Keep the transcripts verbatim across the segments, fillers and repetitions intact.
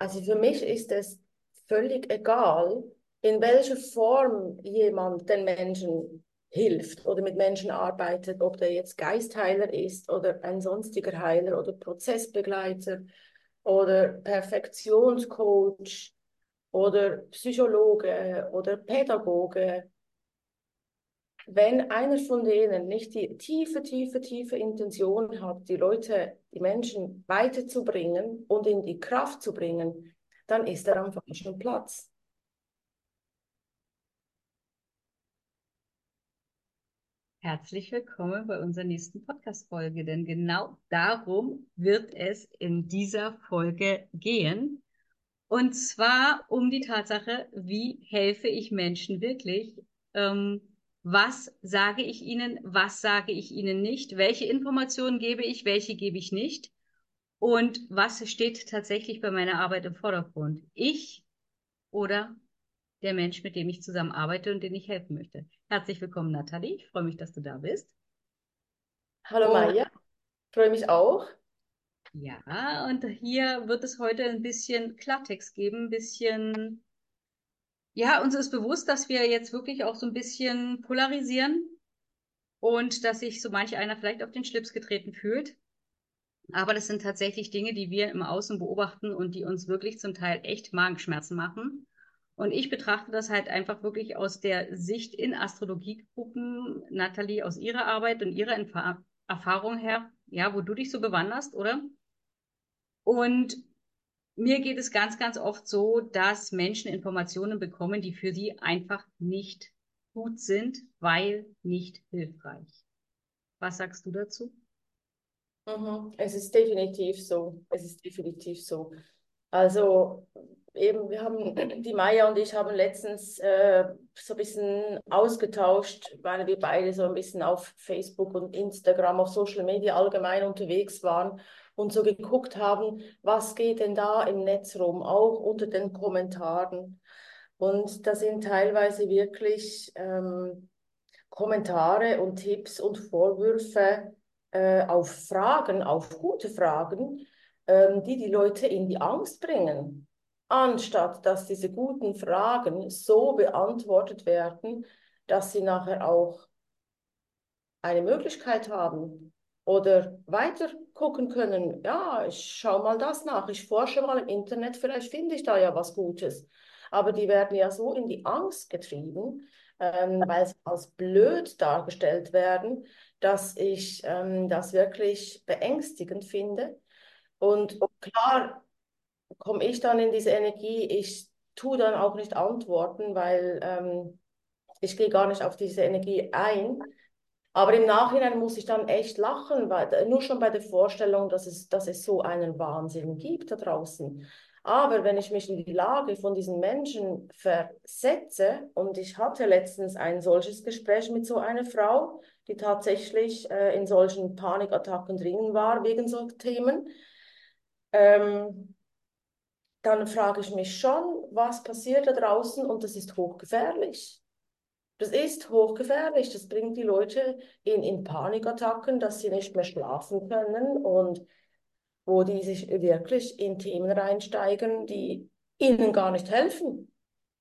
Also für mich ist es völlig egal, in welcher Form jemand den Menschen hilft oder mit Menschen arbeitet, ob der jetzt Geistheiler ist oder ein sonstiger Heiler oder Prozessbegleiter oder Perfektionscoach oder Psychologe oder Pädagoge. Wenn einer von denen nicht die tiefe, tiefe, tiefe Intention hat, die Leute, die Menschen weiterzubringen und in die Kraft zu bringen, dann ist er am falschen Platz. Herzlich willkommen bei unserer nächsten Podcast-Folge, denn genau darum wird es in dieser Folge gehen. Und zwar um die Tatsache, wie helfe ich Menschen wirklich? Ähm, was sage ich ihnen? Was sage ich ihnen nicht? Welche Informationen gebe ich? Welche gebe ich nicht? Und was steht tatsächlich bei meiner Arbeit im Vordergrund? Ich oder der Mensch, mit dem ich zusammenarbeite und dem ich helfen möchte? Herzlich willkommen, Nathalie. Ich freue mich, dass du da bist. Hallo Und Maja, freue mich auch. ja, und hier wird es heute ein bisschen Klartext geben, ein bisschen, ja, uns ist bewusst, dass wir jetzt wirklich auch so ein bisschen polarisieren und dass sich so manch einer vielleicht auf den Schlips getreten fühlt. Aber das sind tatsächlich Dinge, die wir im Außen beobachten und die uns wirklich zum Teil echt Magenschmerzen machen. Und ich betrachte das halt einfach wirklich aus der Sicht in Astrologiegruppen, Nathalie, aus ihrer Arbeit und ihrer Entfa- Erfahrung her, ja, wo du dich so bewanderst, oder? Und mir geht es ganz, ganz oft so, dass Menschen Informationen bekommen, die für sie einfach nicht gut sind, weil nicht hilfreich. Was sagst du dazu? Mhm. Es ist definitiv so. Es ist definitiv so. Also eben, wir haben, die Maya und ich haben letztens äh, so ein bisschen ausgetauscht, weil wir beide so ein bisschen auf Facebook und Instagram, auf Social Media allgemein unterwegs waren und so geguckt haben, was geht denn da im Netz rum, auch unter den Kommentaren. Und da sind teilweise wirklich ähm, Kommentare und Tipps und Vorwürfe äh, auf Fragen, auf gute Fragen, ähm, die die Leute in die Angst bringen, anstatt dass diese guten Fragen so beantwortet werden, dass sie nachher auch eine Möglichkeit haben oder weiter gucken können. Ja, ich schaue mal das nach, ich forsche mal im Internet, vielleicht finde ich da ja was Gutes. Aber die werden ja so in die Angst getrieben, ähm, weil sie als blöd dargestellt werden, dass ich ähm, das wirklich beängstigend finde. Und klar komme ich dann in diese Energie, ich tue dann auch nicht antworten, weil ähm, ich gehe gar nicht auf diese Energie ein. Aber im Nachhinein muss ich dann echt lachen, weil nur schon bei der Vorstellung, dass es, dass es so einen Wahnsinn gibt da draußen. Aber wenn ich mich in die Lage von diesen Menschen versetze, und ich hatte letztens ein solches Gespräch mit so einer Frau, die tatsächlich äh, in solchen Panikattacken drin war wegen so Themen, ähm, dann frage ich mich schon, was passiert da draußen und das ist hochgefährlich. Das ist hochgefährlich. Das bringt die Leute in, in Panikattacken, dass sie nicht mehr schlafen können und wo die sich wirklich in Themen reinsteigen, die ihnen gar nicht helfen.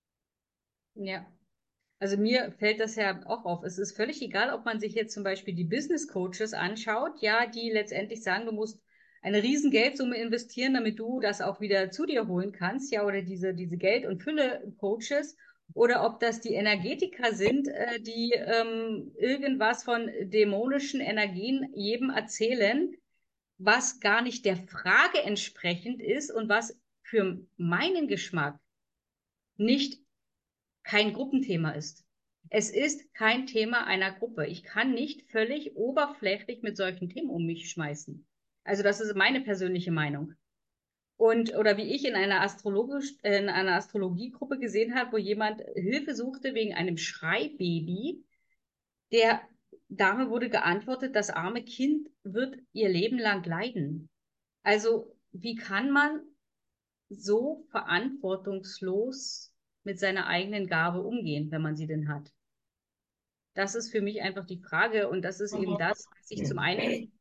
Ja, also mir fällt das ja auch auf. Es ist völlig egal, ob man sich jetzt zum Beispiel die Business Coaches anschaut, ja, die letztendlich sagen, du musst eine riesen Geldsumme investieren, damit du das auch wieder zu dir holen kannst, ja, oder diese, diese Geld- und Fülle-Coaches, oder ob das die Energetiker sind, äh, die ähm, irgendwas von dämonischen Energien jedem erzählen, was gar nicht der Frage entsprechend ist und was für meinen Geschmack nicht kein Gruppenthema ist. Es ist kein Thema einer Gruppe. Ich kann nicht völlig oberflächlich mit solchen Themen um mich schmeißen. Also das ist meine persönliche Meinung. Und oder wie ich in einer Astrologisch, äh, in einer Astrologiegruppe gesehen habe, wo jemand Hilfe suchte wegen einem Schreibaby, der Dame wurde geantwortet, das arme Kind wird ihr Leben lang leiden. Also wie kann man so verantwortungslos mit seiner eigenen Gabe umgehen, wenn man sie denn hat? Das ist für mich einfach die Frage und das ist eben Mhm. das, was ich zum einen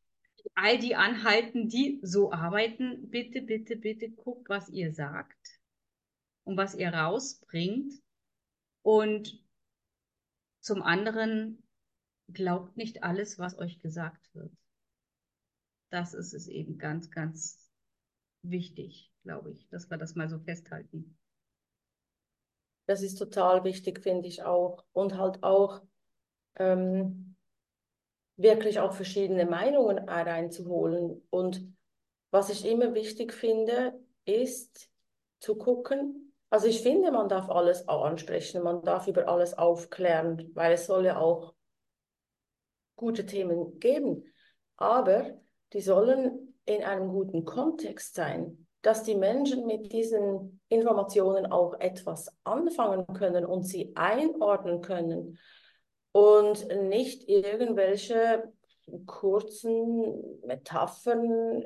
all die anhalten, die so arbeiten, bitte, bitte, bitte guckt, was ihr sagt und was ihr rausbringt. Und zum anderen glaubt nicht alles, was euch gesagt wird. Das ist es eben ganz, ganz wichtig, glaube ich, dass wir das mal so festhalten. Das ist total wichtig, finde ich auch. Und halt auch ähm, wirklich auch verschiedene Meinungen reinzuholen. Und was ich immer wichtig finde, ist zu gucken, also ich finde, man darf alles auch ansprechen, man darf über alles aufklären, weil es soll ja auch gute Themen geben. Aber die sollen in einem guten Kontext sein, dass die Menschen mit diesen Informationen auch etwas anfangen können und sie einordnen können und nicht irgendwelche kurzen Metaphern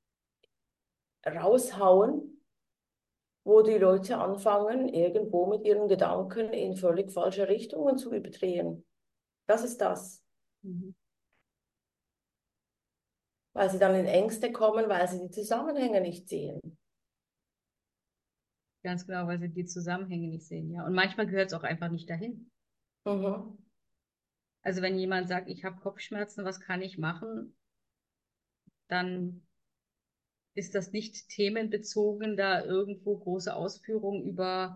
raushauen, wo die Leute anfangen, irgendwo mit ihren Gedanken in völlig falsche Richtungen zu überdrehen. Das ist das. Mhm. Weil sie dann in Ängste kommen, weil sie die Zusammenhänge nicht sehen. Ganz genau, weil sie die Zusammenhänge nicht sehen, ja. Und manchmal gehört es auch einfach nicht dahin. Mhm. Also wenn jemand sagt, ich habe Kopfschmerzen, was kann ich machen, dann ist das nicht themenbezogen, da irgendwo große Ausführungen über,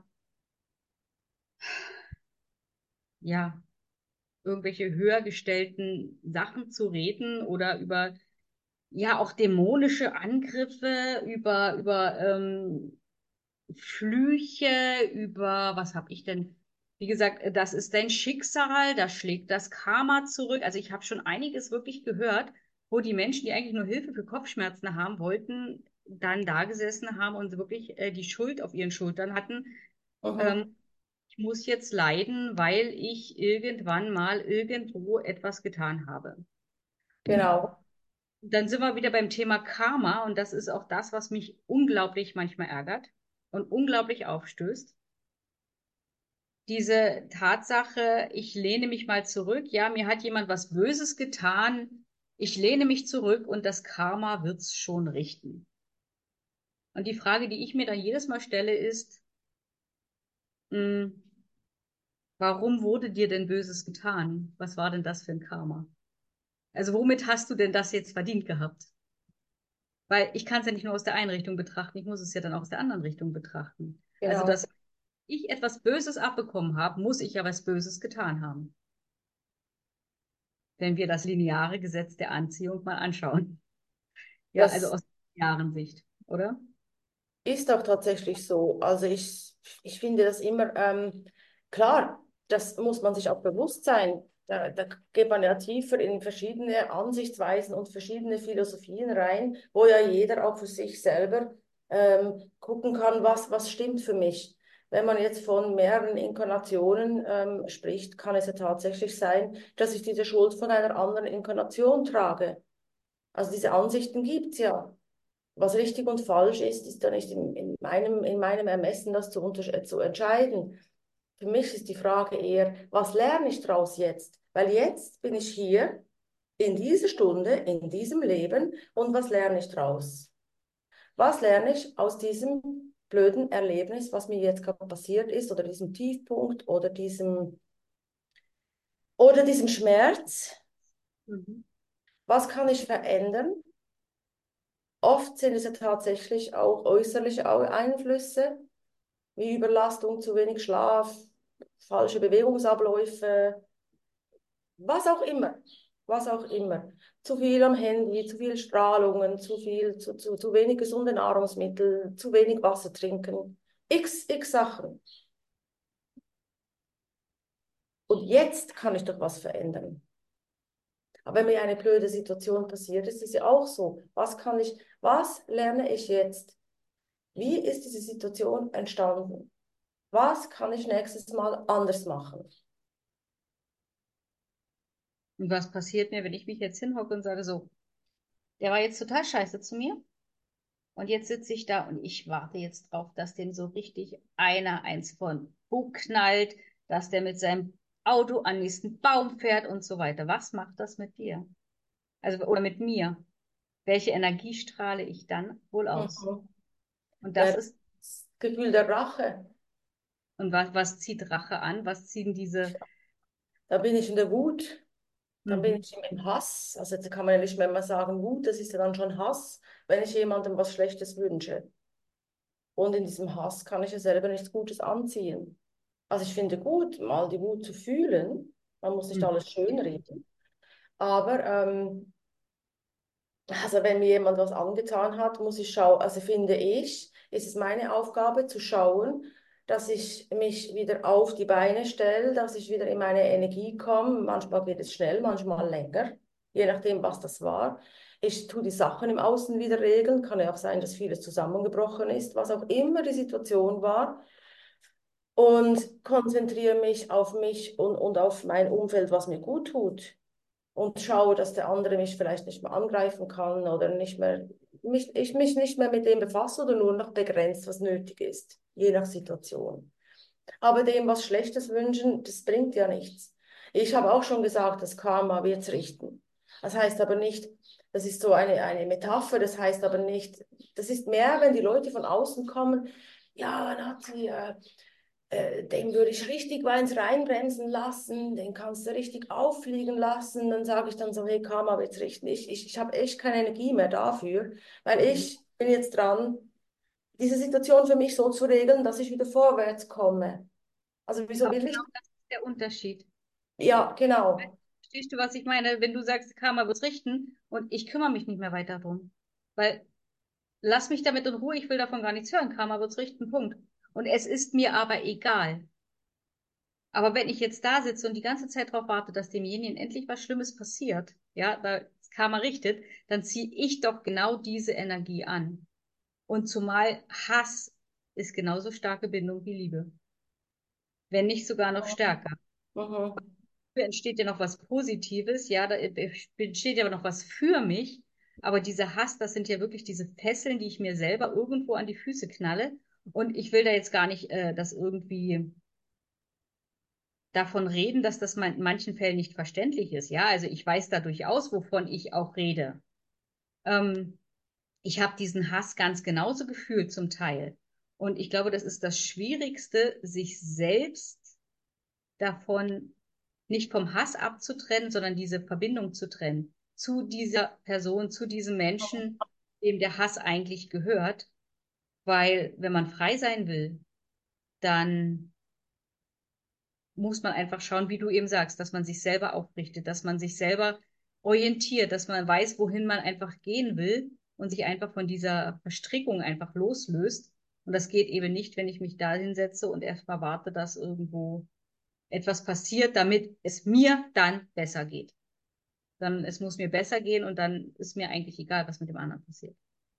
ja, irgendwelche höher gestellten Sachen zu reden oder über, ja, auch dämonische Angriffe, über, über ähm, Flüche, über, was habe ich denn? Wie gesagt, das ist dein Schicksal, da schlägt das Karma zurück. Also ich habe schon einiges wirklich gehört, wo die Menschen, die eigentlich nur Hilfe für Kopfschmerzen haben wollten, dann da gesessen haben und wirklich äh, die Schuld auf ihren Schultern hatten. Ähm, Mhm. ich muss jetzt leiden, weil ich irgendwann mal irgendwo etwas getan habe. Genau. Dann sind wir wieder beim Thema Karma und das ist auch das, was mich unglaublich manchmal ärgert und unglaublich aufstößt. Diese Tatsache, ich lehne mich mal zurück, ja, mir hat jemand was Böses getan, ich lehne mich zurück und das Karma wird's schon richten. Und die Frage, die ich mir dann jedes Mal stelle, ist, mh, warum wurde dir denn Böses getan? Was war denn das für ein Karma? Also womit hast du denn das jetzt verdient gehabt? Weil ich kann es ja nicht nur aus der einen Richtung betrachten, ich muss es ja dann auch aus der anderen Richtung betrachten. Also, Genau. dass ich etwas Böses abbekommen habe, muss ich ja was Böses getan haben, wenn wir das lineare Gesetz der Anziehung mal anschauen. Ja, also Das aus der linearen Sicht, oder? ist auch tatsächlich so. Also ich, ich finde das immer, ähm, klar, das muss man sich auch bewusst sein. Da, da geht man ja tiefer in verschiedene Ansichtsweisen und verschiedene Philosophien rein, wo ja jeder auch für sich selber ähm, gucken kann, was, was stimmt für mich. Wenn man jetzt von mehreren Inkarnationen ähm, spricht, kann es ja tatsächlich sein, dass ich diese Schuld von einer anderen Inkarnation trage. Also diese Ansichten gibt es ja. Was richtig und falsch ist, ist da nicht in, in meinem, in meinem Ermessen, das zu, unter zu entscheiden. Für mich ist die Frage eher, was lerne ich daraus jetzt? Weil jetzt bin ich hier in dieser Stunde, in diesem Leben und was lerne ich daraus? Was lerne ich aus diesem blöden Erlebnis, was mir jetzt gerade passiert ist oder diesem Tiefpunkt oder diesem, oder diesem Schmerz? Mhm. Was kann ich verändern? Oft sind es ja tatsächlich auch äußerliche Einflüsse, wie Überlastung, zu wenig Schlaf, falsche Bewegungsabläufe, was auch immer, was auch immer. Zu viel am Handy, zu viel Strahlungen, zu viel, zu, zu, zu wenig gesunde Nahrungsmittel, zu wenig Wasser trinken, x, x Sachen. Und jetzt kann ich doch was verändern. Aber wenn mir eine blöde Situation passiert, ist es ja auch so. Was kann ich, was lerne ich jetzt? Wie ist diese Situation entstanden? Was kann ich nächstes Mal anders machen? Und was passiert mir, wenn ich mich jetzt hinhocke und sage, so, der war jetzt total scheiße zu mir und jetzt sitze ich da und ich warte jetzt drauf, dass dem so richtig einer eins von Bug knallt, dass der mit seinem Auto an den nächsten Baum fährt und so weiter. Was macht das mit dir? Also, oder mit mir? welche Energie strahle ich dann wohl aus? Mhm. Und Ja, das das ist, Gefühl der Rache. und was, was zieht Rache an? Was ziehen diese, Da bin ich in der Wut, dann bin mhm. ich im Hass. Also da kann man ja nicht mehr mal sagen Wut, das ist ja dann schon Hass, wenn ich jemandem was Schlechtes wünsche. Und in diesem Hass kann ich ja selber nichts Gutes anziehen. Also ich finde gut, mal die Wut zu fühlen. Man muss nicht Mhm. alles schönreden. Aber ähm, also wenn mir jemand was angetan hat, muss ich schauen, also finde ich, ist es meine Aufgabe zu schauen, dass ich mich wieder auf die Beine stelle, dass ich wieder in meine Energie komme. Manchmal geht es schnell, manchmal länger, je nachdem, was das war. Ich tue die Sachen im Außen wieder regeln. Kann ja auch sein, dass vieles zusammengebrochen ist, was auch immer die Situation war. Und konzentriere mich auf mich und, und auf mein Umfeld, was mir gut tut und schaue, dass der andere mich vielleicht nicht mehr angreifen kann oder nicht mehr, mich, ich mich nicht mehr mit dem befasse oder nur noch begrenzt, was nötig ist, je nach Situation. Aber dem was Schlechtes wünschen, das bringt ja nichts. Ich habe auch schon gesagt, das Karma wird's richten. Das heißt aber nicht, das ist so eine, eine Metapher, das heißt aber nicht, das ist mehr, wenn die Leute von außen kommen, ja, Natalie, äh, äh, den würde ich richtig eins reinbremsen lassen, den kannst du richtig auffliegen lassen. Dann sage ich dann so, hey, Karma wird's richten. Ich, ich, ich habe echt keine Energie mehr dafür, weil Mhm. ich bin jetzt dran, diese Situation für mich so zu regeln, dass ich wieder vorwärts komme. Also wieso Aber will genau ich? das ist der Unterschied. Ja, genau. Verstehst du, was ich meine? Wenn du sagst, Karma wird's richten und ich kümmere mich nicht mehr weiter drum. Weil, lass mich damit in Ruhe, ich will davon gar nichts hören. Karma wird's richten, Punkt. Und es ist mir aber egal. Aber wenn ich jetzt da sitze und die ganze Zeit darauf warte, dass demjenigen endlich was Schlimmes passiert, ja, da das Karma richtet, dann ziehe ich doch genau diese Energie an. Und zumal Hass ist genauso starke Bindung wie Liebe, wenn nicht sogar noch stärker. Mhm. Entsteht ja noch was Positives, ja, da entsteht ja noch was für mich, aber dieser Hass, das sind ja wirklich diese Fesseln, die ich mir selber irgendwo an die Füße knalle. Und ich will da jetzt gar nicht äh, das irgendwie davon reden, dass das in manchen Fällen nicht verständlich ist. Ja, also ich weiß da durchaus, wovon ich auch rede. Ähm, ich habe diesen Hass ganz genauso gefühlt zum Teil. Und ich glaube, das ist das Schwierigste, sich selbst davon nicht vom Hass abzutrennen, sondern diese Verbindung zu trennen zu dieser Person, zu diesem Menschen, dem der Hass eigentlich gehört. Weil wenn man frei sein will, dann muss man einfach schauen, wie du eben sagst, dass man sich selber aufrichtet, dass man sich selber orientiert, dass man weiß, wohin man einfach gehen will und sich einfach von dieser Verstrickung einfach loslöst. Und das geht eben nicht, wenn ich mich da hinsetze und erstmal warte, dass irgendwo etwas passiert, damit es mir dann besser geht. Dann, es muss mir besser gehen und dann ist mir eigentlich egal, was mit dem anderen passiert.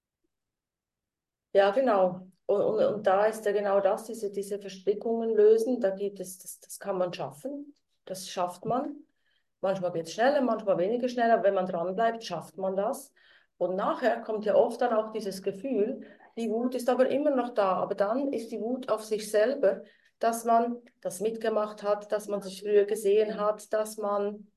Ja, genau. Und, und, und da ist ja genau das, diese, diese Verstrickungen lösen, da gibt es, das, das kann man schaffen. Das schafft man. Manchmal geht es schneller, manchmal weniger schnell, aber wenn man dranbleibt, schafft man das. Und nachher kommt ja oft dann auch dieses Gefühl, die Wut ist aber immer noch da, aber dann ist die Wut auf sich selber, dass man das mitgemacht hat, dass man sich früher gesehen hat, dass man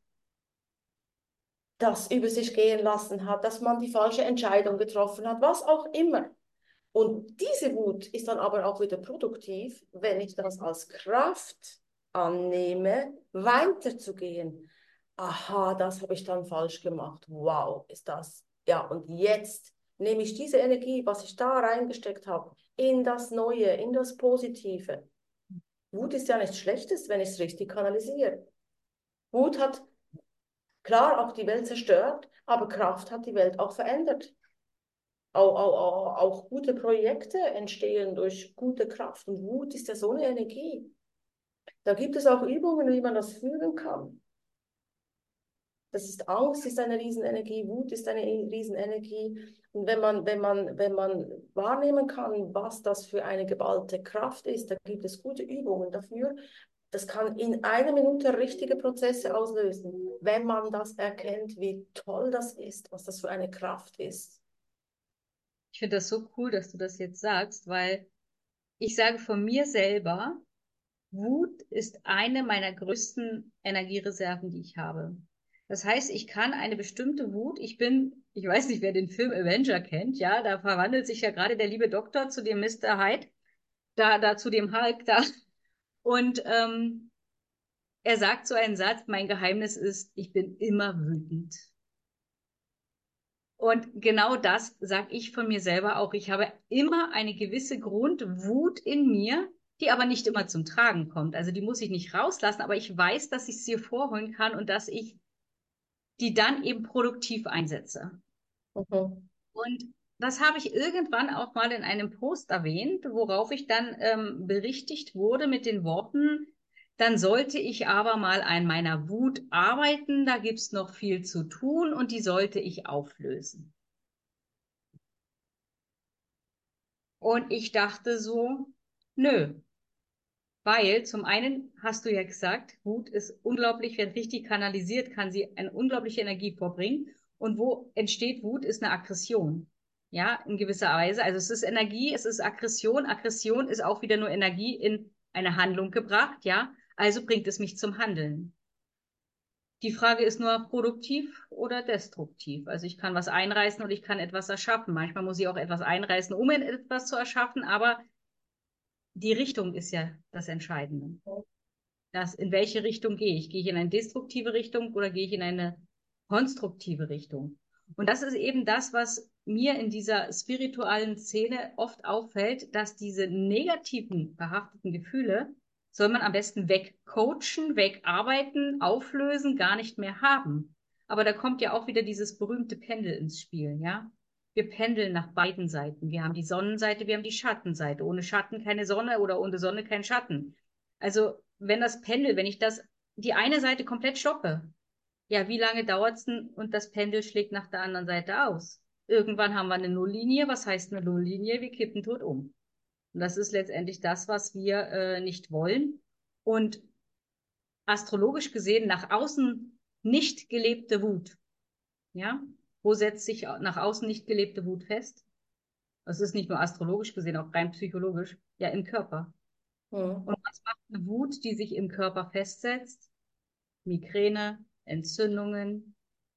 das über sich gehen lassen hat, dass man die falsche Entscheidung getroffen hat, was auch immer. Und diese Wut ist dann aber auch wieder produktiv, wenn ich das als Kraft annehme, weiterzugehen. Aha, das habe ich dann falsch gemacht. Wow, ist das. Ja, und jetzt nehme ich diese Energie, was ich da reingesteckt habe, in das Neue, in das Positive. Wut ist ja nichts Schlechtes, wenn ich es richtig kanalisiere. Wut hat klar auch die Welt zerstört, aber Kraft hat die Welt auch verändert. Auch, auch, auch, auch gute Projekte entstehen durch gute Kraft. Und Wut ist ja so eine Energie. Da gibt es auch Übungen, wie man das fühlen kann. Das ist Angst, ist eine Riesenenergie, Wut ist eine Riesenenergie. Und wenn man, wenn man, wenn man wahrnehmen kann, was das für eine geballte Kraft ist, da gibt es gute Übungen dafür. Das kann in einer Minute richtige Prozesse auslösen, wenn man das erkennt, wie toll das ist, was das für eine Kraft ist. Ich finde das so cool, dass du das jetzt sagst, weil ich sage von mir selber, Wut ist eine meiner größten Energiereserven, die ich habe. Das heißt, ich kann eine bestimmte Wut, ich bin, ich weiß nicht, wer den Film Avenger kennt, ja, da verwandelt sich ja gerade der liebe Doktor zu dem Mister Hyde, da, da zu dem Hulk da. Und ähm, er sagt so einen Satz, mein Geheimnis ist, ich bin immer wütend. Und genau das sage ich von mir selber auch. Ich habe immer eine gewisse Grundwut in mir, die aber nicht immer zum Tragen kommt. Also die muss ich nicht rauslassen, aber ich weiß, dass ich sie vorholen kann und dass ich die dann eben produktiv einsetze. Mhm. Und das habe ich irgendwann auch mal in einem Post erwähnt, worauf ich dann ähm, berichtigt wurde mit den Worten, dann sollte ich aber mal an meiner Wut arbeiten, da gibt's noch viel zu tun und die sollte ich auflösen. Und ich dachte so, nö, weil zum einen hast du ja gesagt, Wut ist unglaublich, wenn richtig kanalisiert, kann sie eine unglaubliche Energie vorbringen. Und wo entsteht Wut, ist eine Aggression. Ja, in gewisser Weise. Also es ist Energie, es ist Aggression. Aggression ist auch wieder nur Energie in eine Handlung gebracht, ja. Also bringt es mich zum Handeln. Die Frage ist nur produktiv oder destruktiv. Also ich kann was einreißen und ich kann etwas erschaffen. Manchmal muss ich auch etwas einreißen, um etwas zu erschaffen, aber die Richtung ist ja das Entscheidende. Das, in welche Richtung gehe ich? Gehe ich in eine destruktive Richtung oder gehe ich in eine konstruktive Richtung? Und das ist eben das, was mir in dieser spirituellen Szene oft auffällt, dass diese negativen behafteten Gefühle soll man am besten wegcoachen, wegarbeiten, auflösen, gar nicht mehr haben. Aber da kommt ja auch wieder dieses berühmte Pendel ins Spiel, ja? Wir pendeln nach beiden Seiten. Wir haben die Sonnenseite, wir haben die Schattenseite. Ohne Schatten keine Sonne oder ohne Sonne kein Schatten. Also wenn das Pendel, wenn ich das, die eine Seite komplett stoppe, ja, wie lange dauert's denn und das Pendel schlägt nach der anderen Seite aus? Irgendwann haben wir eine Nulllinie. Was heißt eine Nulllinie? Wir kippen tot um. Und das ist letztendlich das, was wir äh, nicht wollen. Und astrologisch gesehen nach außen nicht gelebte Wut. Ja, wo setzt sich nach außen nicht gelebte Wut fest? Das ist nicht nur astrologisch gesehen, auch rein psychologisch. Ja, im Körper. Mhm. Und was macht eine Wut, die sich im Körper festsetzt? Migräne, Entzündungen,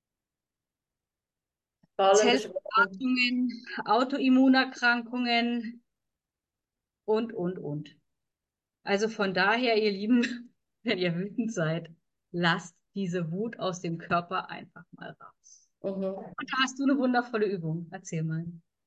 Gallenbeschwerden. Zellversagen, Autoimmunerkrankungen und, und, und. Also von daher, ihr Lieben, wenn ihr wütend seid, lasst diese Wut aus dem Körper einfach mal raus. Mhm. Und da hast du eine wundervolle Übung. Erzähl mal.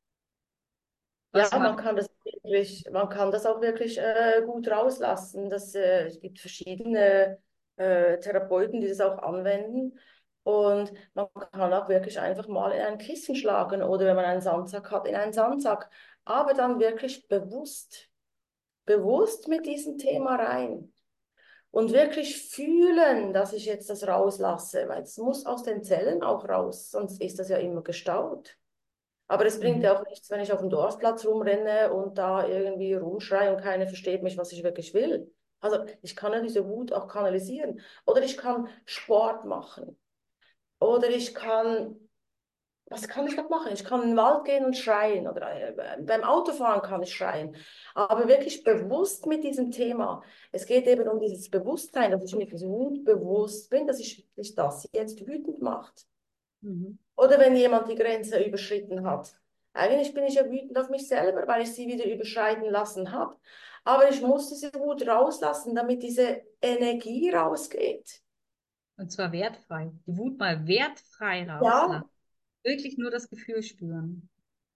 Ja, Was man macht? kann das wirklich, man kann das auch wirklich äh, gut rauslassen. Das, äh, es gibt verschiedene äh, Therapeuten, die das auch anwenden. Und man kann auch wirklich einfach mal in ein Kissen schlagen oder wenn man einen Sandsack hat, in einen Sandsack. Aber dann wirklich bewusst, bewusst mit diesem Thema rein. Und wirklich fühlen, dass ich jetzt das rauslasse, weil es muss aus den Zellen auch raus, sonst ist das ja immer gestaut. Aber es bringt Mhm. ja auch nichts, wenn ich auf dem Dorfplatz rumrenne und da irgendwie rumschreie und keiner versteht mich, was ich wirklich will. Also ich kann ja diese Wut auch kanalisieren. Oder ich kann Sport machen. Oder ich kann, was kann ich noch machen? Ich kann in den Wald gehen und schreien. Oder äh, beim Autofahren kann ich schreien. Aber wirklich bewusst mit diesem Thema. Es geht eben um dieses Bewusstsein, dass ich mir dieser Wut bewusst bin, dass ich, ich das jetzt wütend macht. Mhm. Oder wenn jemand die Grenze überschritten hat. Eigentlich bin ich ja wütend auf mich selber, weil ich sie wieder überschreiten lassen habe. Aber ich muss diese Wut rauslassen, damit diese Energie rausgeht. Und zwar wertfrei. Die Wut mal wertfrei Ja, rauslassen. Wirklich nur das Gefühl spüren.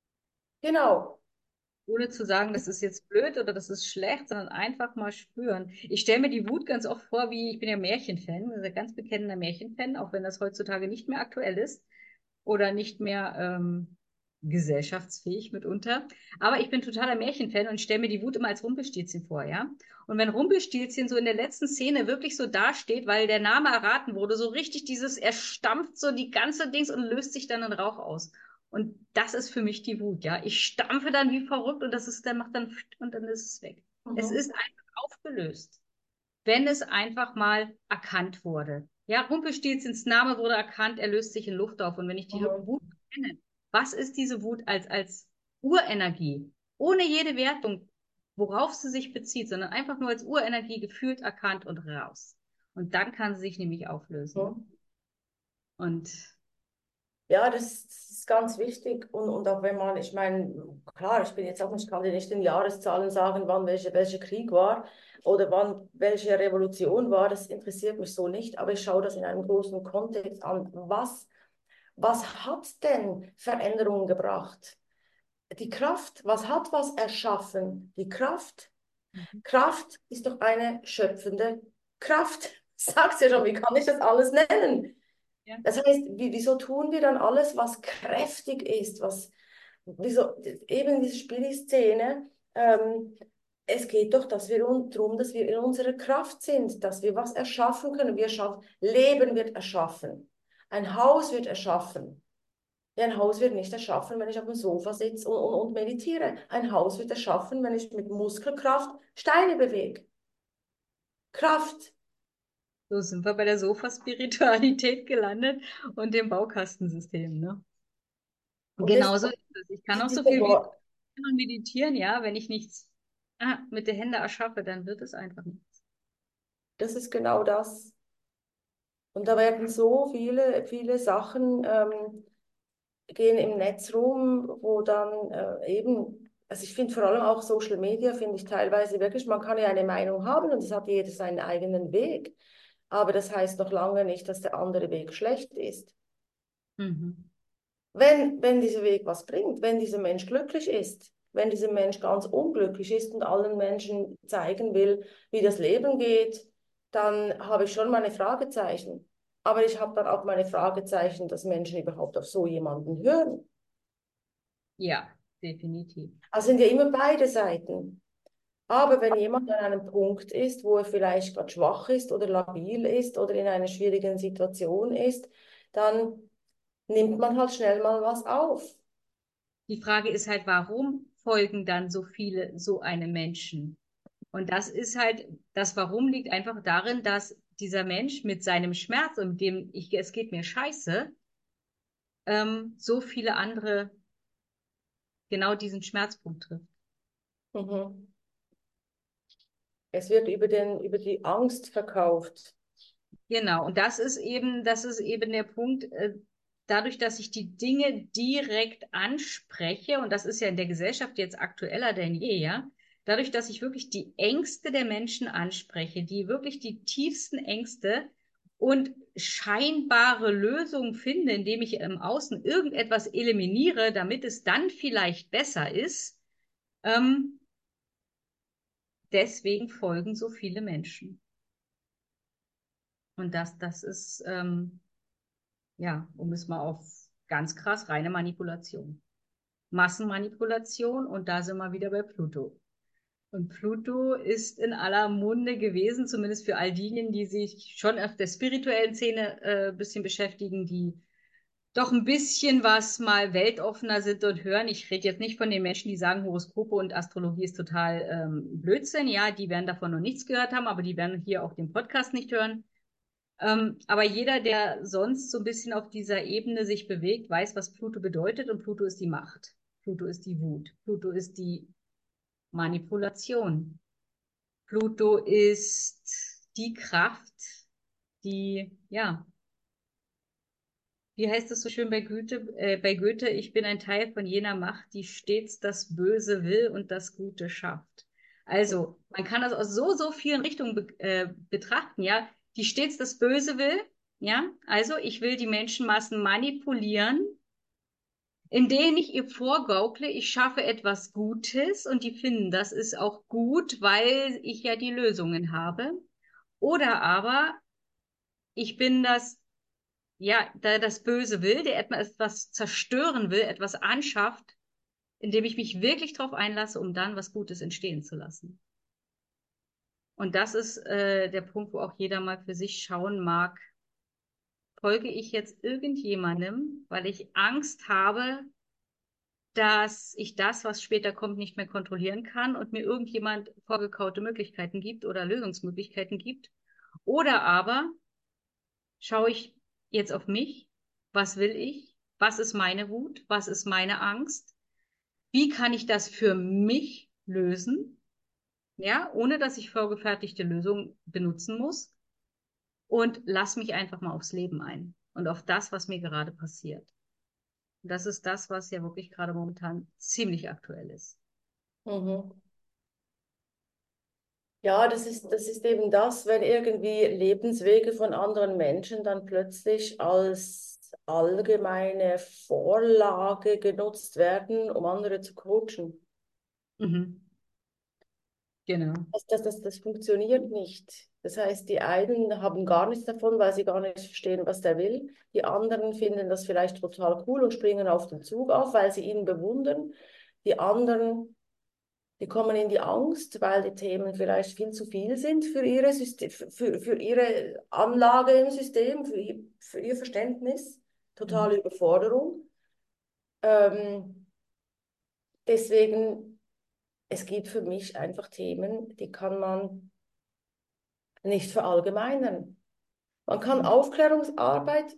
genau. Ohne zu sagen, das ist jetzt blöd oder das ist schlecht, sondern einfach mal spüren. Ich stelle mir die Wut ganz oft vor, wie ich bin ja Märchenfan, also ganz bekennender Märchenfan, auch wenn das heutzutage nicht mehr aktuell ist oder nicht mehr ähm, gesellschaftsfähig mitunter. Aber ich bin totaler Märchenfan und stelle mir die Wut immer als Rumpelstilzchen vor, ja. Und wenn Rumpelstilzchen so in der letzten Szene wirklich so dasteht, weil der Name erraten wurde, so richtig dieses, er stampft so die ganze Dings und löst sich dann in Rauch aus. Und das ist für mich die Wut, ja. Ich stampfe dann wie verrückt und das ist, der macht dann und dann ist es weg. Es Mhm. ist einfach aufgelöst, wenn es einfach mal erkannt wurde. Ja, Rumpelstilzchens Name wurde erkannt, er löst sich in Luft auf. Und wenn ich die Mhm. Wut kenne, was ist diese Wut als, als Urenergie? Ohne jede Wertung, worauf sie sich bezieht, sondern einfach nur als Urenergie gefühlt, erkannt und raus. Und dann kann sie sich nämlich auflösen. Mhm. Und Ja, das, das ist ganz wichtig. Und, und auch wenn man, ich meine, klar, ich bin jetzt auch, ich kann dir nicht in Jahreszahlen sagen, wann welche, welcher Krieg war oder wann welche Revolution war. Das interessiert mich so nicht. Aber ich schaue das in einem großen Kontext an. Was, was hat denn Veränderungen gebracht? Die Kraft, was hat was erschaffen? Die Kraft. mhm. Kraft ist doch eine schöpfende Kraft. Sag's ja schon, wie kann ich das alles nennen? Ja. Das heißt, wie, wieso tun wir dann alles, was kräftig ist, was, wieso, eben diese Spielszene, ähm, es geht doch, dass wir darum, dass wir in unserer Kraft sind, dass wir was erschaffen können. Wir schaffen, Leben wird erschaffen. Ein Haus wird erschaffen. Ja, ein Haus wird nicht erschaffen, wenn ich auf dem Sofa sitze und, und, und meditiere. Ein Haus wird erschaffen, wenn ich mit Muskelkraft Steine bewege. Kraft. So sind wir bei der Sofa-Spiritualität gelandet und dem Baukastensystem, ne? Und das, Genauso ist es. Ich kann auch so diese, viel wie meditieren, ja, wenn ich nichts ah, mit der Hände erschaffe, dann wird es einfach nichts. das ist genau das. Und da werden so viele, viele Sachen ähm, gehen im Netz rum, wo dann äh, eben, also ich finde vor allem auch Social Media, finde ich teilweise wirklich, man kann ja eine Meinung haben und es hat jeder seinen eigenen Weg. Aber das heißt noch lange nicht, dass der andere Weg schlecht ist. Mhm. Wenn, wenn dieser Weg was bringt, wenn dieser Mensch glücklich ist, wenn dieser Mensch ganz unglücklich ist und allen Menschen zeigen will, wie das Leben geht, dann habe ich schon meine Fragezeichen. Aber ich habe dann auch meine Fragezeichen, dass Menschen überhaupt auf so jemanden hören. Ja, definitiv. Also sind ja immer beide Seiten. Aber wenn jemand an einem Punkt ist, wo er vielleicht gerade schwach ist oder labil ist oder in einer schwierigen Situation ist, dann nimmt man halt schnell mal was auf. Die Frage ist halt, warum folgen dann so viele so einem Menschen? Und das ist halt, das Warum liegt einfach darin, dass dieser Mensch mit seinem Schmerz und dem ich, es geht mir scheiße, ähm, so viele andere genau diesen Schmerzpunkt trifft. Mhm. Es wird über den, über die Angst verkauft. Genau, und das ist eben, das ist eben der Punkt, äh, dadurch, dass ich die Dinge direkt anspreche, und das ist ja in der Gesellschaft jetzt aktueller denn je, ja, dadurch, dass ich wirklich die Ängste der Menschen anspreche, die wirklich die tiefsten Ängste und scheinbare Lösungen finde, indem ich im Außen irgendetwas eliminiere, damit es dann vielleicht besser ist, ähm, deswegen folgen so viele Menschen. Und das, das ist, ähm, ja, um es mal auf ganz krass reine Manipulation. Massenmanipulation und da sind wir wieder bei Pluto. Und Pluto ist in aller Munde gewesen, zumindest für all diejenigen, die sich schon auf der spirituellen Szene äh, ein bisschen beschäftigen, die doch ein bisschen was mal weltoffener sind und hören. Ich rede jetzt nicht von den Menschen, die sagen, Horoskope und Astrologie ist total ähm, Blödsinn. Ja, die werden davon noch nichts gehört haben, aber die werden hier auch den Podcast nicht hören. Ähm, aber jeder, der sonst so ein bisschen auf dieser Ebene sich bewegt, weiß, was Pluto bedeutet. Und Pluto ist die Macht. Pluto ist die Wut. Pluto ist die Manipulation. Pluto ist die Kraft, die, ja, wie heißt es so schön bei Goethe, äh, bei Goethe, ich bin ein Teil von jener Macht, die stets das Böse will und das Gute schafft. Also, man kann das aus so, so vielen Richtungen be äh, betrachten, ja, die stets das Böse will, ja, also ich will die Menschenmassen manipulieren, indem ich ihr vorgaukle, ich schaffe etwas Gutes und die finden, das ist auch gut, weil ich ja die Lösungen habe. Oder aber ich bin das ja, da das Böse will, der etwas zerstören will, etwas anschafft, indem ich mich wirklich darauf einlasse, um dann was Gutes entstehen zu lassen. Und das ist äh, der Punkt, wo auch jeder mal für sich schauen mag, folge ich jetzt irgendjemandem, weil ich Angst habe, dass ich das, was später kommt, nicht mehr kontrollieren kann und mir irgendjemand vorgekaute Möglichkeiten gibt oder Lösungsmöglichkeiten gibt. Oder aber schaue ich jetzt auf mich, was will ich, was ist meine Wut, was ist meine Angst, wie kann ich das für mich lösen, ja, ohne dass ich vorgefertigte Lösungen benutzen muss und lass mich einfach mal aufs Leben ein. und auf das, was mir gerade passiert. Und das ist das, was ja wirklich gerade momentan ziemlich aktuell ist. Mhm. Ja, das ist, das ist eben das, wenn irgendwie Lebenswege von anderen Menschen dann plötzlich als allgemeine Vorlage genutzt werden, um andere zu coachen. Mhm. Genau. Das, das, das, das funktioniert nicht. Das heißt, die einen haben gar nichts davon, weil sie gar nicht verstehen, was der will. Die anderen finden das vielleicht total cool und springen auf den Zug auf, weil sie ihn bewundern. Die anderen, die kommen in die Angst, weil die Themen vielleicht viel zu viel sind für ihre System, für, für ihre Anlage im System, für ihr, für ihr Verständnis. Mhm. Totale Überforderung. Ähm, deswegen, es gibt für mich einfach Themen, die kann man nicht verallgemeinern. Man kann Mhm. Aufklärungsarbeit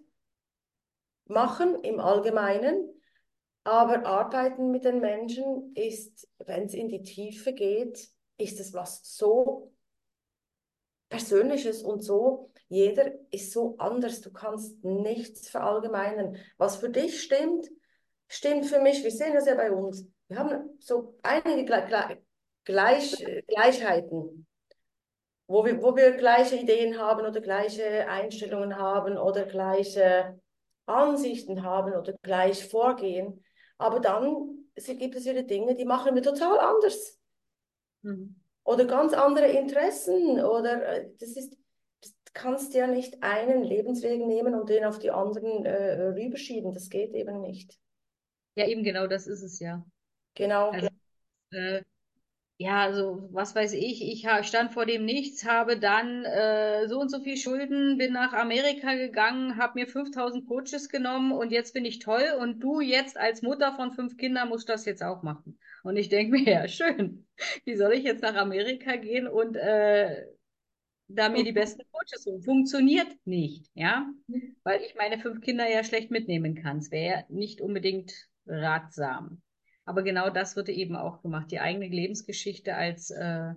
machen im Allgemeinen, aber arbeiten mit den Menschen ist, wenn es in die Tiefe geht, ist es was so Persönliches und so, jeder ist so anders. Du kannst nichts verallgemeinern. Was für dich stimmt, stimmt für mich. Wir sehen das ja bei uns. Wir haben so einige Gle Gle Gleich Gleichheiten, wo wir, wo wir gleiche Ideen haben oder gleiche Einstellungen haben oder gleiche Ansichten haben oder gleich vorgehen. Aber dann gibt es wieder Dinge, die machen wir total anders. Mhm. Oder ganz andere Interessen. Oder äh, das ist, du kannst ja nicht einen Lebensweg nehmen und den auf die anderen äh, rüberschieben. Das geht eben nicht. Ja, eben genau das ist es ja. Genau. Also, äh, ja, also was weiß ich, ich ha- stand vor dem Nichts, habe dann äh, so und so viel Schulden, bin nach Amerika gegangen, habe mir fünftausend Coaches genommen und jetzt bin ich toll und du jetzt als Mutter von fünf Kindern musst das jetzt auch machen. Und ich denke mir, ja, schön, wie soll ich jetzt nach Amerika gehen und äh, da mir die besten Coaches suchen? Funktioniert nicht, ja, weil ich meine fünf Kinder ja schlecht mitnehmen kann. Es wäre nicht unbedingt ratsam. Aber genau das wird eben auch gemacht, die eigene Lebensgeschichte als, äh,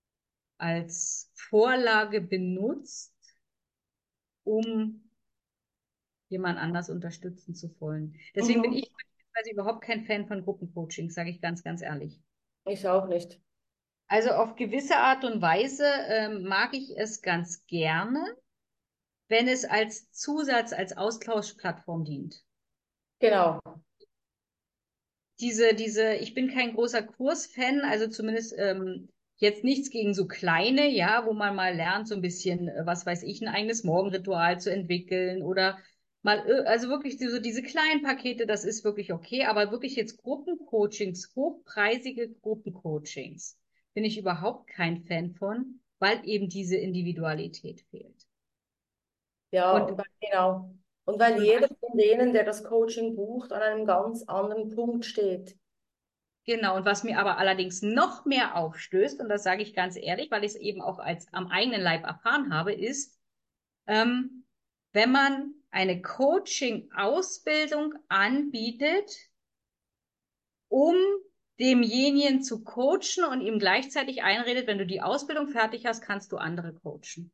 als Vorlage benutzt, um jemand anders unterstützen zu wollen. Deswegen bin Mhm. ich beispielsweise überhaupt kein Fan von Gruppencoaching, sage ich ganz, ganz ehrlich. Ich auch nicht. Also auf gewisse Art und Weise ähm, mag ich es ganz gerne, wenn es als Zusatz, als Austauschplattform dient. Genau. Diese, diese, ich bin kein großer Kursfan, also zumindest ähm, jetzt nichts gegen so kleine, ja, wo man mal lernt, so ein bisschen, äh, was weiß ich, ein eigenes Morgenritual zu entwickeln oder mal, äh, also wirklich so diese kleinen Pakete, das ist wirklich okay, aber wirklich jetzt Gruppencoachings, hochpreisige Gruppencoachings, bin ich überhaupt kein Fan von, weil eben diese Individualität fehlt. Ja, Und, und weil, genau. Und weil und jeder von denen, der das Coaching bucht, an einem ganz anderen Punkt steht. Genau, und was mir aber allerdings noch mehr aufstößt, und das sage ich ganz ehrlich, weil ich es eben auch als am eigenen Leib erfahren habe, ist, ähm, wenn man eine Coaching-Ausbildung anbietet, um demjenigen zu coachen und ihm gleichzeitig einredet, wenn du die Ausbildung fertig hast, kannst du andere coachen.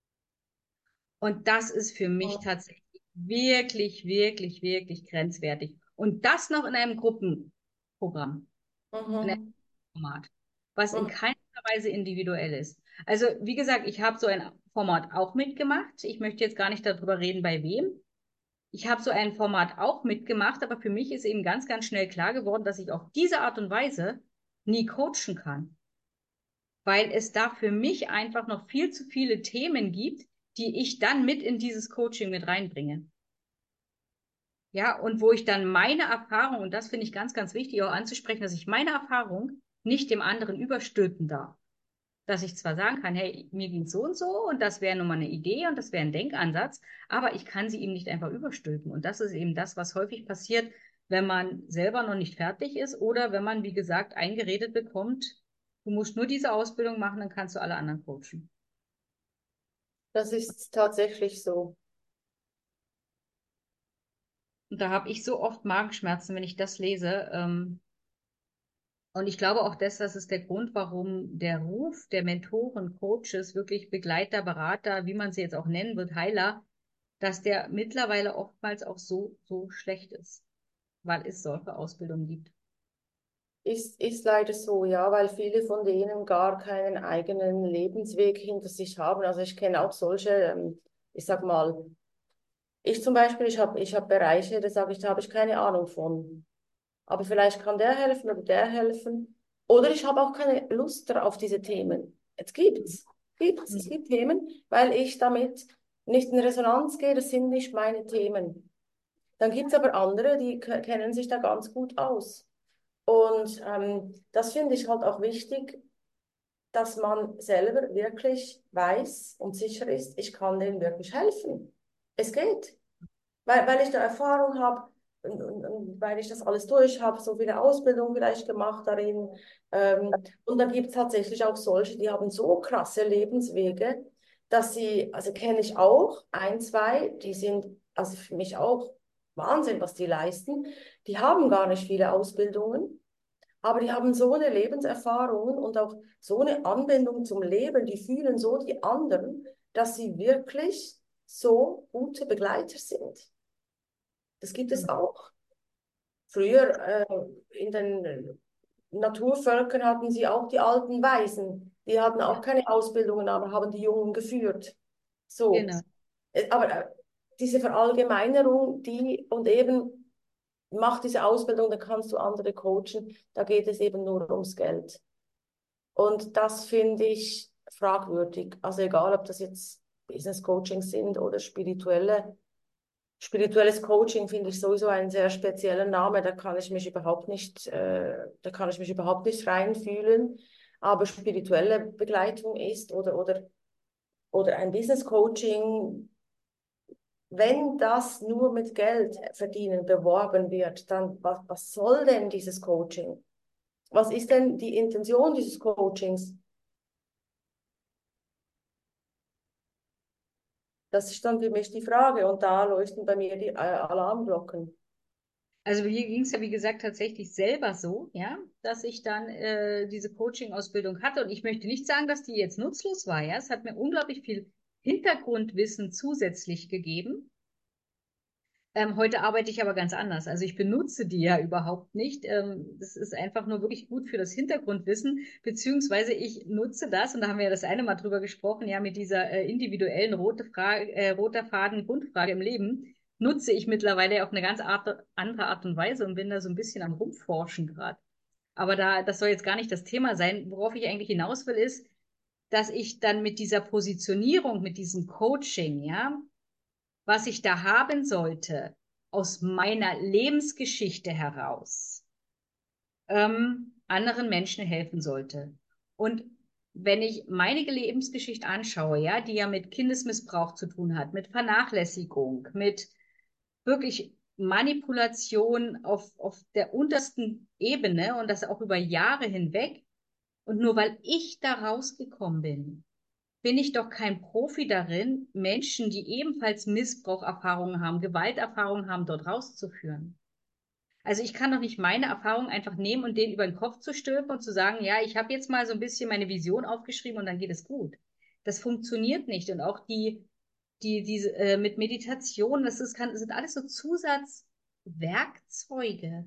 Und das ist für mich Mhm. tatsächlich wirklich, wirklich, wirklich grenzwertig. Und das noch in einem Gruppenprogramm. In einem Mhm. Format, was in Mhm. keiner Weise individuell ist. Also, wie gesagt, ich habe so ein Format auch mitgemacht. Ich möchte jetzt gar nicht darüber reden, bei wem. Ich habe so ein Format auch mitgemacht, aber für mich ist eben ganz, ganz schnell klar geworden, dass ich auf diese Art und Weise nie coachen kann, weil es da für mich einfach noch viel zu viele Themen gibt, die ich dann mit in dieses Coaching mit reinbringe. Ja, und wo ich dann meine Erfahrung, und das finde ich ganz, ganz wichtig auch anzusprechen, dass ich meine Erfahrung nicht dem anderen überstülpen darf. Dass ich zwar sagen kann, hey, mir ging so und so und das wäre nun mal eine Idee und das wäre ein Denkansatz, aber ich kann sie ihm nicht einfach überstülpen. Und das ist eben das, was häufig passiert, wenn man selber noch nicht fertig ist oder wenn man, wie gesagt, eingeredet bekommt, du musst nur diese Ausbildung machen, dann kannst du alle anderen coachen. Das ist tatsächlich so. Und da habe ich so oft Magenschmerzen, wenn ich das lese. Ähm, Und ich glaube auch, dass das ist der Grund, warum der Ruf der Mentoren, Coaches, wirklich Begleiter, Berater, wie man sie jetzt auch nennen wird, Heiler, dass der mittlerweile oftmals auch so, so schlecht ist, weil es solche Ausbildungen gibt. Ist, ist leider so, ja, weil viele von denen gar keinen eigenen Lebensweg hinter sich haben. Also ich kenne auch solche, ähm, ich sag mal, ich zum Beispiel, ich habe ich hab Bereiche, da sage ich, da habe ich keine Ahnung von. Aber vielleicht kann der helfen oder der helfen. Oder ich habe auch keine Lust auf diese Themen. Es gibt's, gibt's, es Mhm. gibt Themen, weil ich damit nicht in Resonanz gehe, das sind nicht meine Themen. Dann gibt es aber andere, die k- kennen sich da ganz gut aus. Und ähm, das finde ich halt auch wichtig, dass man selber wirklich weiß und sicher ist, ich kann denen wirklich helfen. Es geht. Weil, weil ich da Erfahrung habe und, und, und weil ich das alles durch habe, so viele Ausbildung vielleicht gemacht darin. Ähm, und dann gibt es tatsächlich auch solche, die haben so krasse Lebenswege, dass sie, also kenne ich auch, ein, zwei, die sind, also für mich auch Wahnsinn, was die leisten. Die haben gar nicht viele Ausbildungen, aber die haben so eine Lebenserfahrung und auch so eine Anbindung zum Leben, die fühlen so die anderen, dass sie wirklich so gute Begleiter sind. Das gibt es Mhm. auch. Früher äh, in den Naturvölkern hatten sie auch die alten Weisen. Die hatten auch Ja, keine Ausbildungen, aber haben die Jungen geführt. So. genau. Äh, Aber äh, diese Verallgemeinerung, die und eben mach diese Ausbildung, dann kannst du andere coachen. Da geht es eben nur ums Geld. Und das finde ich fragwürdig. Also egal, ob das jetzt Business Coachings sind oder spirituelle. Spirituelles Coaching finde ich sowieso einen sehr speziellen Name. Da kann ich mich überhaupt nicht, äh, da kann ich mich überhaupt nicht reinfühlen. Aber spirituelle Begleitung ist oder, oder, oder ein Business Coaching, wenn das nur mit Geld verdienen beworben wird, dann was, was soll denn dieses Coaching? Was ist denn die Intention dieses Coachings? Das ist dann für mich die Frage und da leuchten bei mir die äh, Alarmglocken. Also hier ging es ja, wie gesagt, tatsächlich selber so, ja, dass ich dann äh, diese Coaching-Ausbildung hatte. Und ich möchte nicht sagen, dass die jetzt nutzlos war, ja. Es hat mir unglaublich viel Hintergrundwissen zusätzlich gegeben. Ähm, heute arbeite ich aber ganz anders. Also ich benutze die ja überhaupt nicht. Ähm, das ist einfach nur wirklich gut für das Hintergrundwissen, beziehungsweise ich nutze das, und da haben wir ja das eine Mal drüber gesprochen, ja, mit dieser äh, individuellen rote Frage, äh, roter Faden Grundfrage im Leben, nutze ich mittlerweile auf eine ganz Art, andere Art und Weise und bin da so ein bisschen am Rumforschen gerade. Aber da, das soll jetzt gar nicht das Thema sein. Worauf ich eigentlich hinaus will, ist, dass ich dann mit dieser Positionierung, mit diesem Coaching, ja, was ich da haben sollte, aus meiner Lebensgeschichte heraus, ähm, anderen Menschen helfen sollte. Und wenn ich meine Lebensgeschichte anschaue, ja, die ja mit Kindesmissbrauch zu tun hat, mit Vernachlässigung, mit wirklich Manipulation auf, auf der untersten Ebene und das auch über Jahre hinweg. Und nur weil ich da rausgekommen bin, bin ich doch kein Profi darin, Menschen, die ebenfalls Missbraucherfahrungen haben, Gewalterfahrungen haben, dort rauszuführen. Also ich kann doch nicht meine Erfahrungen einfach nehmen und denen über den Kopf zu stülpen und zu sagen, ja, ich habe jetzt mal so ein bisschen meine Vision aufgeschrieben und dann geht es gut. Das funktioniert nicht. Und auch die, die, diese äh, mit Meditation, das ist, kann, sind alles so Zusatzwerkzeuge.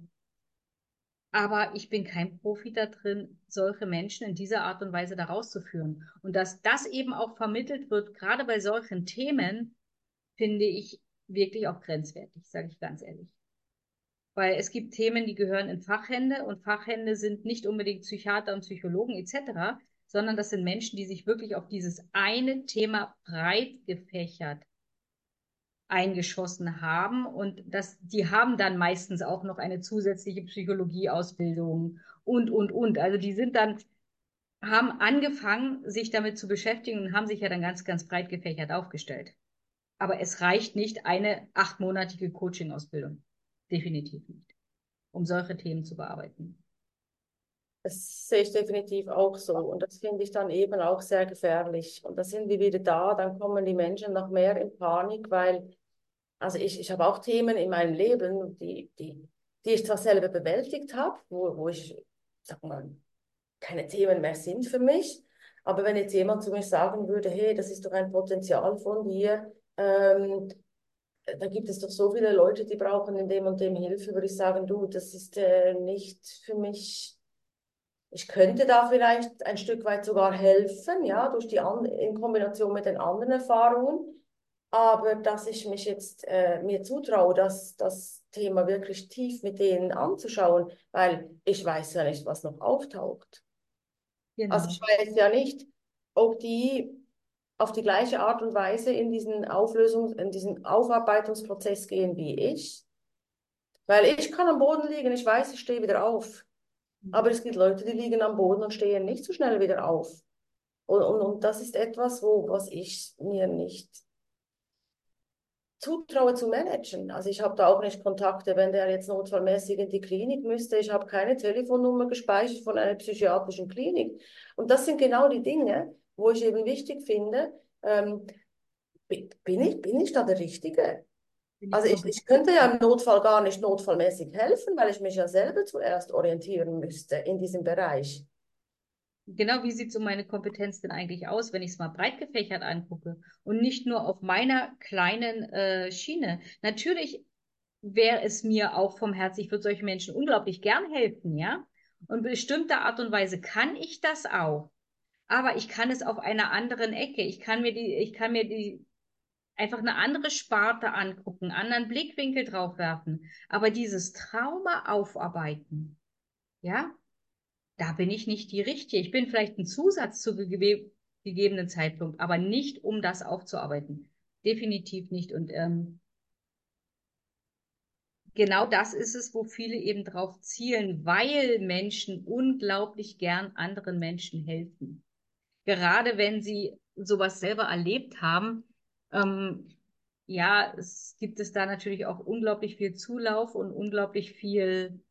Aber ich bin kein Profi da drin, solche Menschen in dieser Art und Weise da rauszuführen. Und dass das eben auch vermittelt wird, gerade bei solchen Themen, finde ich wirklich auch grenzwertig, sage ich ganz ehrlich. Weil es gibt Themen, die gehören in Fachhände und Fachhände sind nicht unbedingt Psychiater und Psychologen et cetera, sondern das sind Menschen, die sich wirklich auf dieses eine Thema breit gefächert eingeschossen haben und das, die haben dann meistens auch noch eine zusätzliche Psychologieausbildung und, und, und. Also die sind dann, haben angefangen, sich damit zu beschäftigen und haben sich ja dann ganz, ganz breit gefächert aufgestellt. Aber es reicht nicht eine achtmonatige Coaching-Ausbildung. Definitiv nicht, um solche Themen zu bearbeiten. Das sehe ich definitiv auch so. Und das finde ich dann eben auch sehr gefährlich. Und da sind wir wieder da, dann kommen die Menschen noch mehr in Panik, weil, also ich, ich habe auch Themen in meinem Leben, die, die, die ich zwar selber bewältigt habe, wo, wo ich, sag mal, keine Themen mehr sind für mich. Aber wenn jetzt jemand zu mir sagen würde, hey, das ist doch ein Potenzial von dir, ähm, da gibt es doch so viele Leute, die brauchen in dem und dem Hilfe, würde ich sagen, du, das ist äh, nicht für mich. Ich könnte da vielleicht ein Stück weit sogar helfen, ja, durch die an in Kombination mit den anderen Erfahrungen. Aber dass ich mich jetzt äh, mir zutraue, das, das Thema wirklich tief mit denen anzuschauen, weil ich weiß ja nicht, was noch auftaucht. Also ich Genau. weiß ja nicht, ob die auf die gleiche Art und Weise in diesen Auflösungs-, in diesen Aufarbeitungsprozess gehen wie ich. Weil ich kann am Boden liegen, ich weiß, ich stehe wieder auf. Aber Mhm. es gibt Leute, die liegen am Boden und stehen nicht so schnell wieder auf. Und, und, und das ist etwas, wo, was ich mir nicht zutraue zu managen. Also ich habe da auch nicht Kontakte, wenn der jetzt notfallmäßig in die Klinik müsste. Ich habe keine Telefonnummer gespeichert von einer psychiatrischen Klinik. Und das sind genau die Dinge, wo ich eben wichtig finde, ähm, bin bin ich, bin ich da der Richtige? Bin ich Also ich, kompetent? ich könnte ja im Notfall gar nicht notfallmäßig helfen, weil ich mich ja selber zuerst orientieren müsste in diesem Bereich. Genau, wie sieht so meine Kompetenz denn eigentlich aus, wenn ich es mal breit gefächert angucke und nicht nur auf meiner kleinen äh, Schiene? Natürlich wäre es mir auch vom Herzen, ich würde solchen Menschen unglaublich gern helfen, ja? Und in bestimmter Art und Weise kann ich das auch. Aber ich kann es auf einer anderen Ecke. Ich kann mir die, ich kann mir die einfach eine andere Sparte angucken, einen anderen Blickwinkel drauf werfen. Aber dieses Trauma aufarbeiten, ja, da bin ich nicht die Richtige. Ich bin vielleicht ein Zusatz zu gege gegebenen Zeitpunkt, aber nicht, um das aufzuarbeiten. Definitiv nicht. Und ähm, genau das ist es, wo viele eben drauf zielen, weil Menschen unglaublich gern anderen Menschen helfen. Gerade wenn sie sowas selber erlebt haben, ähm, ja, es gibt es da natürlich auch unglaublich viel Zulauf und unglaublich viel,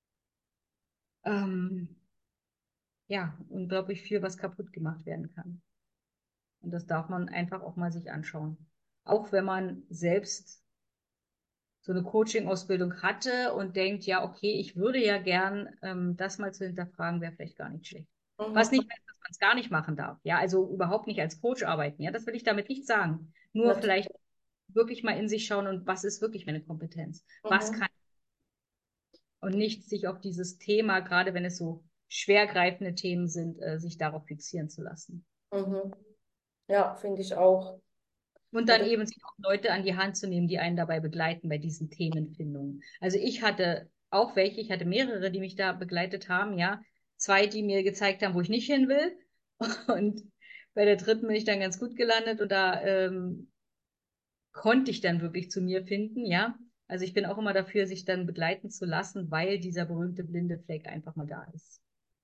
ähm, ja, unglaublich viel, was kaputt gemacht werden kann. Und das darf man einfach auch mal sich anschauen. Auch wenn man selbst so eine Coaching-Ausbildung hatte und denkt, ja, okay, ich würde ja gern ähm, das mal zu hinterfragen, wäre vielleicht gar nicht schlecht. Was Mhm. nicht heißt, dass man es gar nicht machen darf. Ja, also überhaupt nicht als Coach arbeiten. Ja, das will ich damit nicht sagen. Nur vielleicht Natürlich. wirklich mal in sich schauen und was ist wirklich meine Kompetenz? Was Mhm. kann und nicht sich auf dieses Thema, gerade wenn es so schwergreifende Themen sind, äh, sich darauf fixieren zu lassen. Mhm. Ja, finde ich auch. Und dann Oder, eben sich auch Leute an die Hand zu nehmen, die einen dabei begleiten bei diesen Themenfindungen. Also ich hatte auch welche, ich hatte mehrere, die mich da begleitet haben, ja. Zwei, die mir gezeigt haben, wo ich nicht hin will. Und bei der dritten bin ich dann ganz gut gelandet und da ähm, konnte ich dann wirklich zu mir finden, ja. Also ich bin auch immer dafür, sich dann begleiten zu lassen, weil dieser berühmte blinde Fleck einfach mal da ist.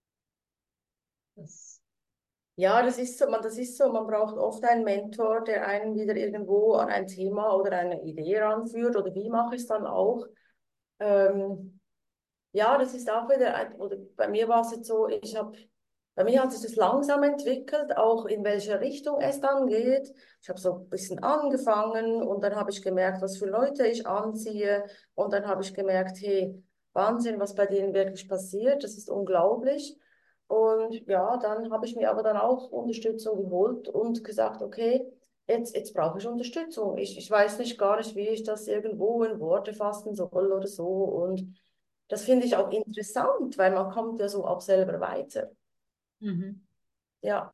Das, ja, das ist so, man, das ist so, man braucht oft einen Mentor, der einen wieder irgendwo an ein Thema oder eine Idee ranführt. Oder wie mache ich es dann auch? Ähm, Ja, das ist auch wieder, ein, oder bei mir war es jetzt so, ich habe, bei mir hat sich das langsam entwickelt, auch in welche Richtung es dann geht. Ich habe so ein bisschen angefangen und dann habe ich gemerkt, was für Leute ich anziehe und dann habe ich gemerkt, hey, Wahnsinn, was bei denen wirklich passiert, das ist unglaublich. Und ja, dann habe ich mir aber dann auch Unterstützung geholt und gesagt, okay, jetzt, jetzt brauche ich Unterstützung. Ich, ich weiß nicht gar nicht, wie ich das irgendwo in Worte fassen soll oder so und das finde ich auch interessant, weil man kommt ja so auch selber weiter. mhm. Ja,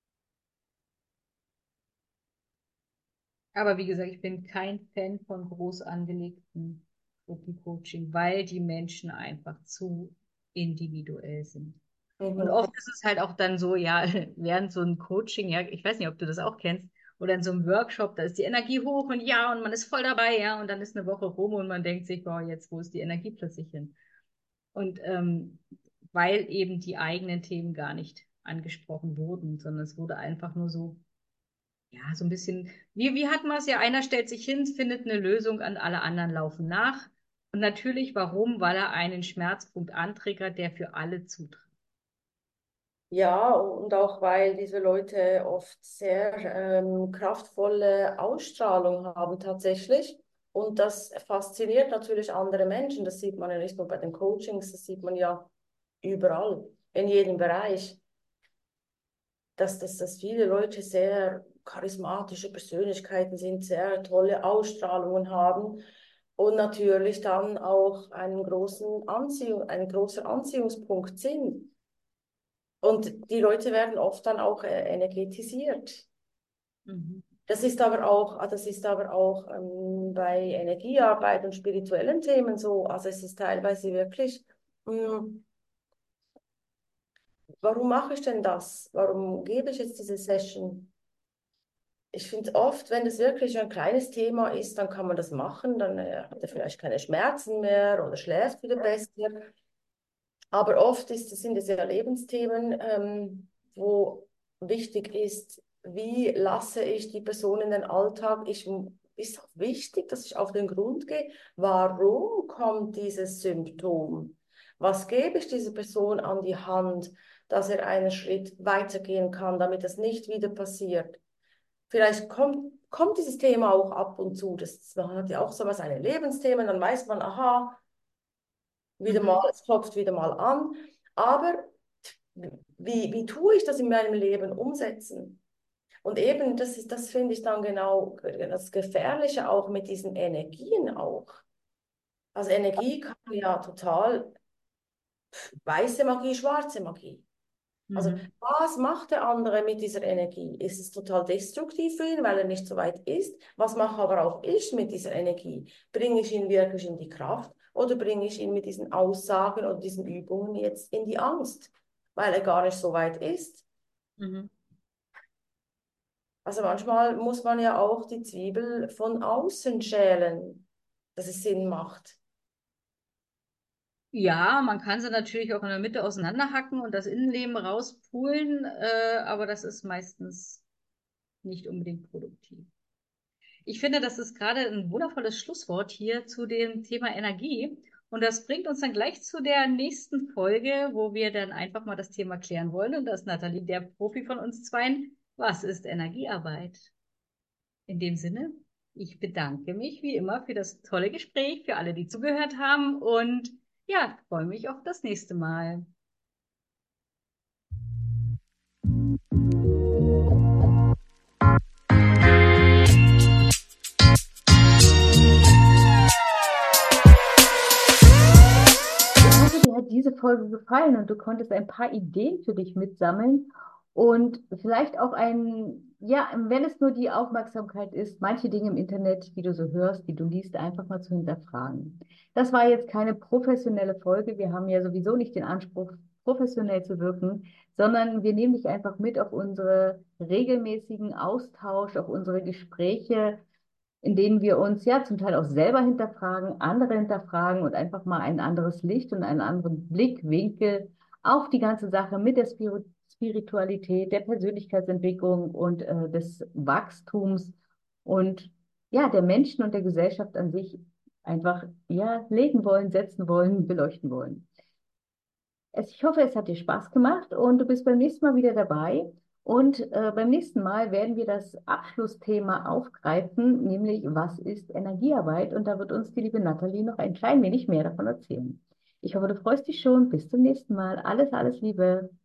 Aber wie gesagt, ich bin kein Fan von groß angelegten Gruppencoaching, weil die Menschen einfach zu individuell sind. Und mhm. oft ist es halt auch dann so, ja, während so ein Coaching, ja, ich weiß nicht, ob du das auch kennst, oder in so einem Workshop, da ist die Energie hoch und ja, und man ist voll dabei, ja, und dann ist eine Woche rum und man denkt sich, boah, jetzt, wo ist die Energie plötzlich hin? Und ähm, weil eben die eigenen Themen gar nicht angesprochen wurden, sondern es wurde einfach nur so ja, so ein bisschen, wie, wie hat man es ja? Einer stellt sich hin, findet eine Lösung an alle anderen laufen nach. Und natürlich, warum? Weil er einen Schmerzpunkt antriggert, der für alle zutrifft. Ja, und auch weil diese Leute oft sehr ähm, kraftvolle Ausstrahlung haben tatsächlich. Und das fasziniert natürlich andere Menschen. Das sieht man ja nicht nur bei den Coachings, das sieht man ja überall, in jedem Bereich, dass, dass, dass viele Leute sehr charismatische Persönlichkeiten sind, sehr tolle Ausstrahlungen haben und natürlich dann auch einen großen Anziehung, ein großer Anziehungspunkt sind. Und die Leute werden oft dann auch äh, energetisiert. Mhm. Das ist aber auch, ah, das ist aber auch ähm, bei Energiearbeit und spirituellen Themen so. Also es ist teilweise wirklich, mh, warum mache ich denn das? Warum gebe ich jetzt diese Session? Ich finde oft, wenn es wirklich ein kleines Thema ist, dann kann man das machen, dann äh, hat er vielleicht keine Schmerzen mehr oder schläft wieder besser. Aber oft ist, sind es ja Lebensthemen, ähm, wo wichtig ist, wie lasse ich die Person in den Alltag. Ich, ist auch wichtig, dass ich auf den Grund gehe, warum kommt dieses Symptom? Was gebe ich dieser Person an die Hand, dass er einen Schritt weitergehen kann, damit das nicht wieder passiert? Vielleicht kommt, kommt dieses Thema auch ab und zu. Das, man hat ja auch so mal seine Lebensthemen, dann weiß man, aha, wieder mal, Mhm. es klopft wieder mal an. Aber wie, wie tue ich das in meinem Leben umsetzen? Und eben, das ist, das finde ich dann genau das Gefährliche auch mit diesen Energien auch. Also Energie kann ja total weiße Magie, schwarze Magie. Also Mhm. was macht der andere mit dieser Energie? Ist es total destruktiv für ihn, weil er nicht so weit ist? Was mache aber auch ich mit dieser Energie? Bringe ich ihn wirklich in die Kraft oder bringe ich ihn mit diesen Aussagen oder diesen Übungen jetzt in die Angst, weil er gar nicht so weit ist? Mhm. Also manchmal muss man ja auch die Zwiebel von außen schälen, dass es Sinn macht. Ja, man kann sie natürlich auch in der Mitte auseinanderhacken und das Innenleben rauspulen, äh, aber das ist meistens nicht unbedingt produktiv. Ich finde, das ist gerade ein wundervolles Schlusswort hier zu dem Thema Energie. Und das bringt uns dann gleich zu der nächsten Folge, wo wir dann einfach mal das Thema klären wollen. Und da ist Nathalie der Profi von uns zweien. Was ist Energiearbeit? In dem Sinne, ich bedanke mich wie immer für das tolle Gespräch, für alle, die zugehört haben und ja, freue mich auf das nächste Mal. Ich hoffe, dir hat diese Folge gefallen und du konntest ein paar Ideen für dich mitsammeln und vielleicht auch ein, ja, wenn es nur die Aufmerksamkeit ist, manche Dinge im Internet, die du so hörst, die du liest, einfach mal zu hinterfragen. Das war jetzt keine professionelle Folge. Wir haben ja sowieso nicht den Anspruch, professionell zu wirken, sondern wir nehmen dich einfach mit auf unsere regelmäßigen Austausch, auf unsere Gespräche, in denen wir uns ja zum Teil auch selber hinterfragen, andere hinterfragen und einfach mal ein anderes Licht und einen anderen Blickwinkel auf die ganze Sache mit der Spiru- Spiritualität, der Persönlichkeitsentwicklung und äh, des Wachstums und ja, der Menschen und der Gesellschaft an sich einfach ja legen wollen, setzen wollen, beleuchten wollen. Es- Ich hoffe, es hat dir Spaß gemacht und du bist beim nächsten Mal wieder dabei. Und äh, beim nächsten Mal werden wir das Abschlussthema aufgreifen, nämlich was ist Energiearbeit? Und da wird uns die liebe Nathalie noch ein klein wenig mehr davon erzählen. Ich hoffe, du freust dich schon. Bis zum nächsten Mal. Alles, alles Liebe.